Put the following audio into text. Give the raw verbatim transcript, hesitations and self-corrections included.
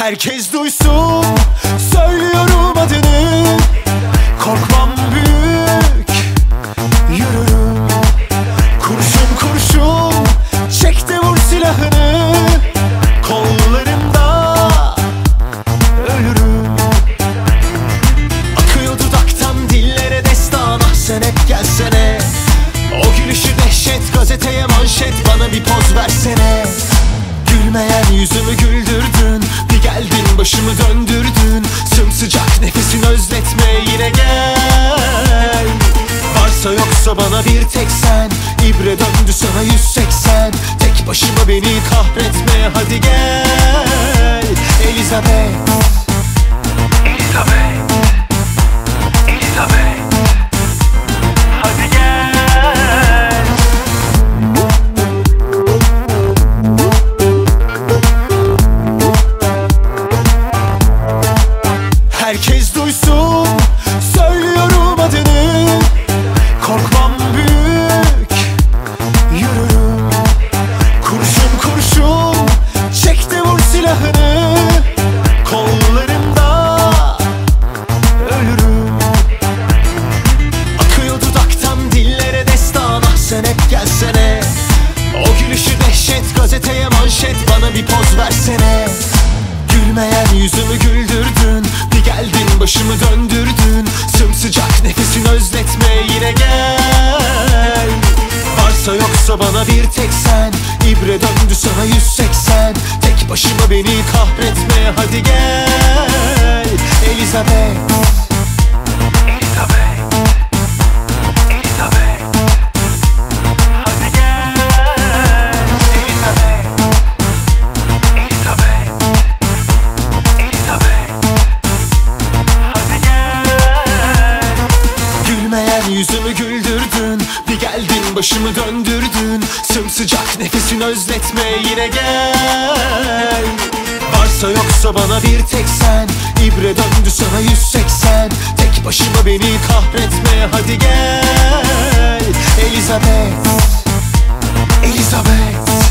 Herkes duysun, söylüyorum adını. Korkmam büyük, yürürüm. Kurşun kurşun, çek de vur silahını. Kollarımda ölürüm. Akıyor dudaktan dillere destan. Ah sen hep gelsene. O gülüşü dehşet, gazeteye manşet. Bana bir poz versene. Gülmeyen yüzümü güldürdün. Bir geldin başımı döndürdün. Sımsıcak nefesin özletme, yine gel. Varsa yoksa bana bir tek sen. İbre döndü sana yüz seksen. Tek başıma beni kahretme, hadi gel. Elizabeth, Elizabeth, Elizabeth, hadi gel. Herkes duysun, söylüyorum adını. Korkmam büyük, yürürüm. Kurşun kurşun, çek de vur silahını. Kollarımda ölürüm. Akıyor dudaktan dillere destan. Ah sen hep gelsene. O gülüşü dehşet, gazeteye manşet. Bana bir poz versene. Gülmeyen yüzümü güldürdün. Bir geldin başımı döndürdün. Sımsıcak nefesin özletme, yine gel. Varsa yoksa bana bir tek sen. İbre döndü sana yüz seksen. Tek başıma beni kahretme, hadi gel. Elizabeth, Elizabeth, Elizabeth, hadi gel. Elizabeth, Elizabeth, Elizabeth, hadi gel. Gülmeyen yüzümü güldürdün. Bir geldin başımı döndürdün. Sımsıcak nefesin özletme, yine gel. Varsa yoksa bana bir tek sen. İbre döndü sana yüz seksen. Tek başıma beni kahretme, hadi gel. Elizabeth, Elizabeth,